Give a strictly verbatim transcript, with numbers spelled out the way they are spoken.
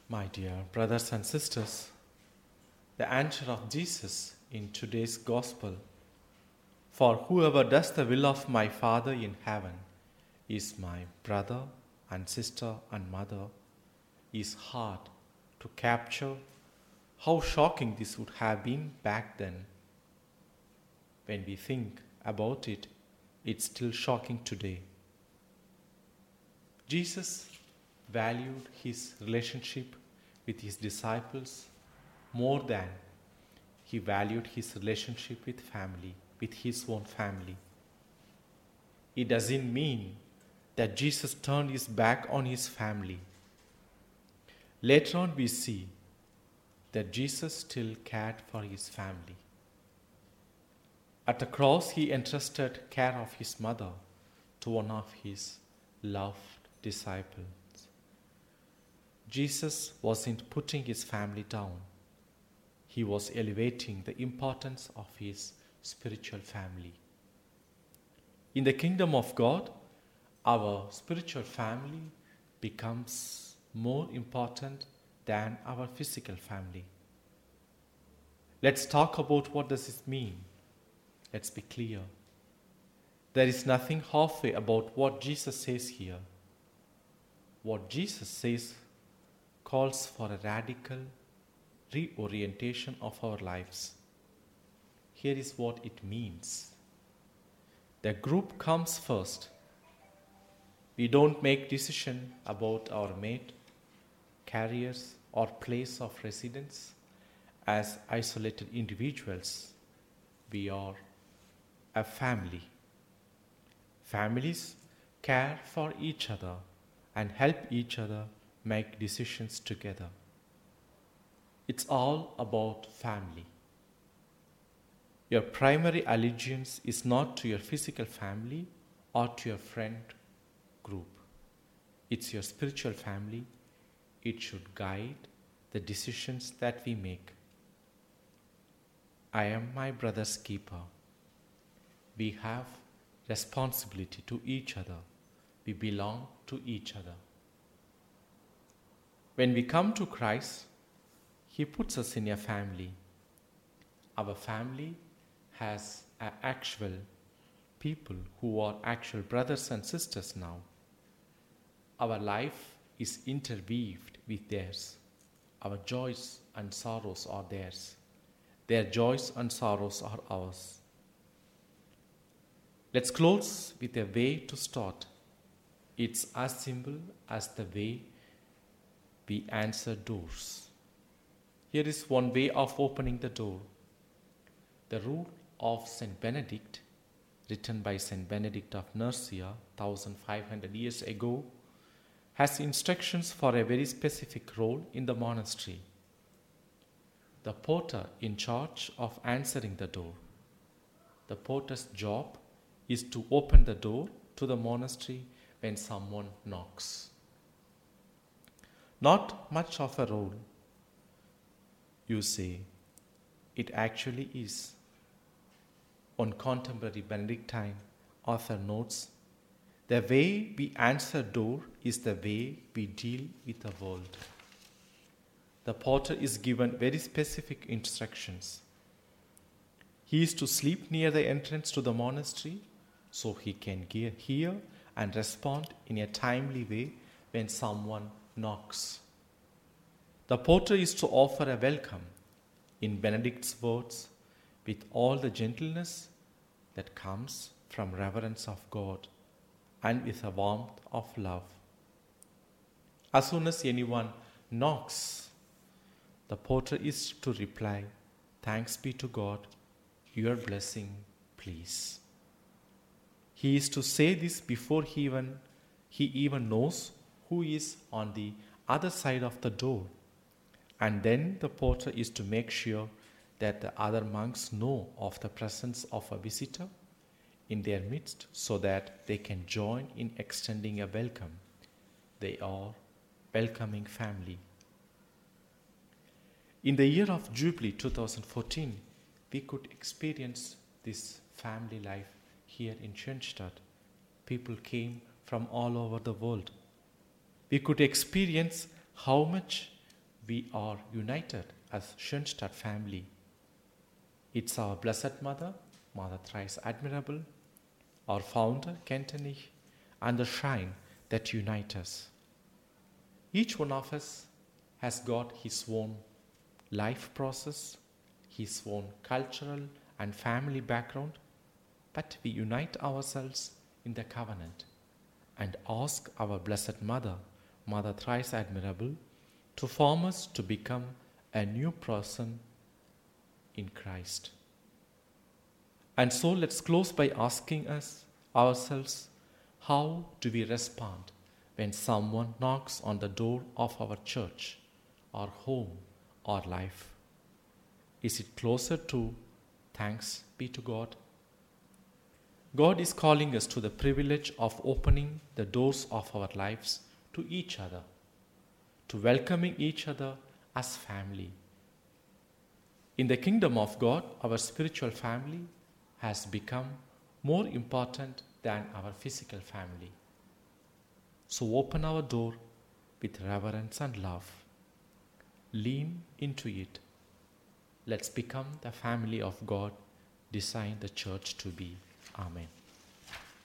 My dear brothers and sisters, the answer of Jesus in today's Gospel, "For whoever does the will of my Father in heaven is my brother and sister and mother," is hard to capture how shocking this would have been back then. When we think about it, it's still shocking today. Jesus valued his relationship with his disciples more than he valued his relationship with family, with his own family. It doesn't mean that Jesus turned his back on his family. Later on we see that Jesus still cared for his family. At the cross, he entrusted care of his mother to one of his loved disciples. Jesus wasn't putting his family down. He was elevating the importance of his spiritual family. In the kingdom of God, our spiritual family becomes more important than our physical family. Let's talk about what does this mean. Let's be clear. There is nothing halfway about what Jesus says here. What Jesus says calls for a radical reorientation of our lives. Here is what it means. The group comes first. We don't make decisions about our mate, careers, or place of residence as isolated individuals. We are a family. Families care for each other and help each other make decisions together. It's all about family. Your primary allegiance is not to your physical family or to your friend group. It's your spiritual family. It should guide the decisions that we make. I am my brother's keeper. We have responsibility to each other. We belong to each other. When we come to Christ, he puts us in a family. Our family has actual people who are actual brothers and sisters now. Our life is interweaved with theirs. Our joys and sorrows are theirs. Their joys and sorrows are ours. Let's close with a way to start. It's as simple as the way we answer doors. Here is one way of opening the door. The rule of Saint Benedict, written by Saint Benedict of Nursia fifteen hundred years ago, has instructions for a very specific role in the monastery. The porter in charge of answering the door. The porter's job is to open the door to the monastery when someone knocks. Not much of a role, you say. It actually is. One contemporary Benedictine author notes, the way we answer door is the way we deal with the world. The porter is given very specific instructions. He is to sleep near the entrance to the monastery so he can hear and respond in a timely way when someone knocks. The porter is to offer a welcome, in Benedict's words, with all the gentleness that comes from reverence of God and with a warmth of love. As soon as anyone knocks, the porter is to reply, "Thanks be to God, your blessing, please." He is to say this before he even, he even knows who is on the other side of the door. And then the porter is to make sure that the other monks know of the presence of a visitor in their midst so that they can join in extending a welcome. They are welcoming family. In the year of Jubilee twenty fourteen, we could experience this family life here in Schoenstatt. People came from all over the world. We could experience how much we are united as Schoenstatt family. It's our Blessed Mother, Mother thrice admirable, our founder, Kentenich, and the shrine that unite us. Each one of us has got his own life process, his own cultural and family background, but we unite ourselves in the covenant and ask our Blessed Mother, Mother thrice admirable, to form us to become a new person in Christ. And so let's close by asking us ourselves, how do we respond when someone knocks on the door of our church, our home, our life? Is it closer to thanks be to God? God is calling us to the privilege of opening the doors of our lives to each other, to welcoming each other as family. In the kingdom of God, our spiritual family has become more important than our physical family. So open our door with reverence and love. Lean into it. Let's become the family of God designed the church to be. Amen.